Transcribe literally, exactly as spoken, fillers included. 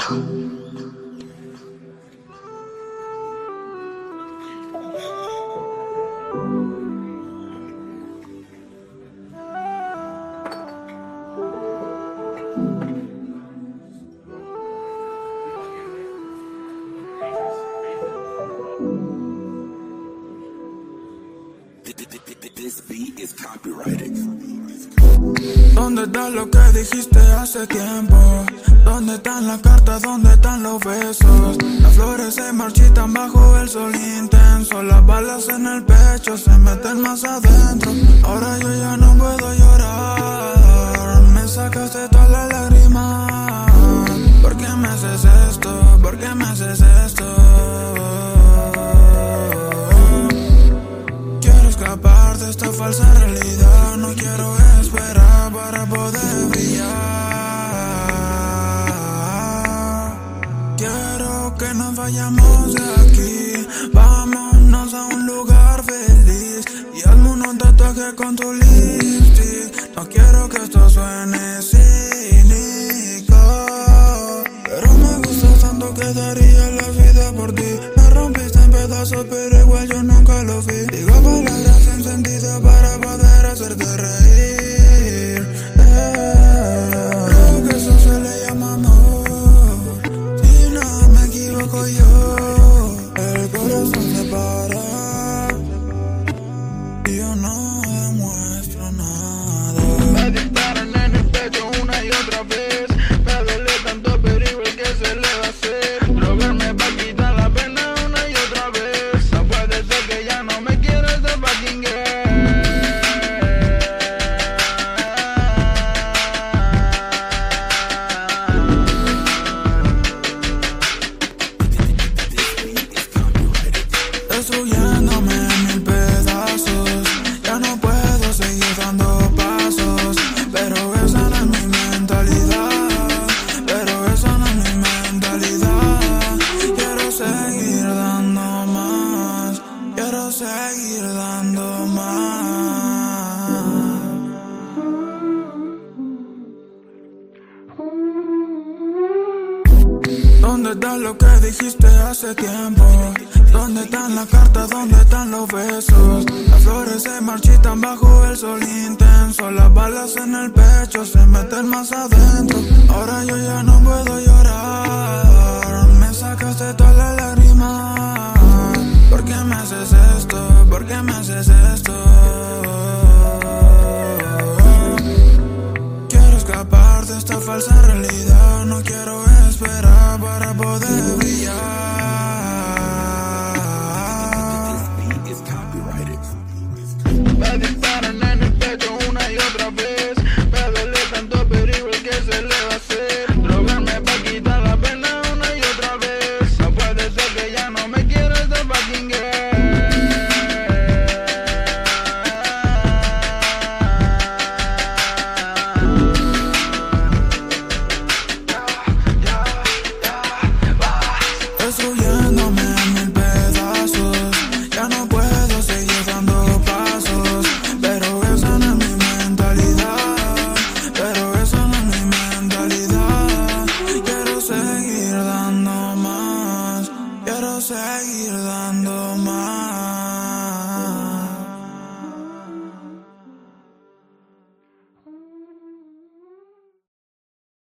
This beat is copyrighted. ¿Dónde está lo que dijiste hace tiempo? ¿Dónde están las cartas? ¿Dónde están los besos? Las flores se marchitan bajo el sol intenso. Las balas en el pecho se meten más adentro. Ahora yo ya no puedo llorar. Me sacaste todas las lágrimas. ¿Por qué me haces esto? ¿Por qué me haces esto? Quiero escapar de esta falsa realidad. No quiero esperar para poder brillar. Quiero que nos vayamos de aquí. Vámonos a un lugar feliz y hazme un tatuaje con tu lipstick. No quiero que esto suene cínico, pero me gusta tanto que daría la vida por ti. Me rompiste en pedazos, pero igual yo nunca lo vi. Digo palabras sin sentido para poder hacerte reír. eh. Creo que eso se le llama amor, si no me equivoco yo. El corazón se para y yo no demuestro nada. Me disparan en el pecho una y otra vez. Me duele tanto, pero igual que se le va a hacer. Drogarme pa' quitar la pena una y otra vez. No puede ser que ya no me quiera esta fucking girl. Destruyéndome en mil pedazos. Ya no puedo seguir dando pasos, pero esa no es mi mentalidad. Pero esa no es mi mentalidad. Quiero seguir dando más. Quiero seguir dando más. ¿Dónde está lo que dijiste hace tiempo? ¿Dónde están las cartas? ¿Dónde están los besos? Las flores se marchitan bajo el sol intenso. Las balas en el pecho se meten más adentro. Ahora yo ya no puedo llorar. Me sacaste todas las lágrimas. ¿Por qué me haces esto? ¿Por qué me haces esto? Quiero escapar de esta falsa realidad. No quiero esperar para poder brillar.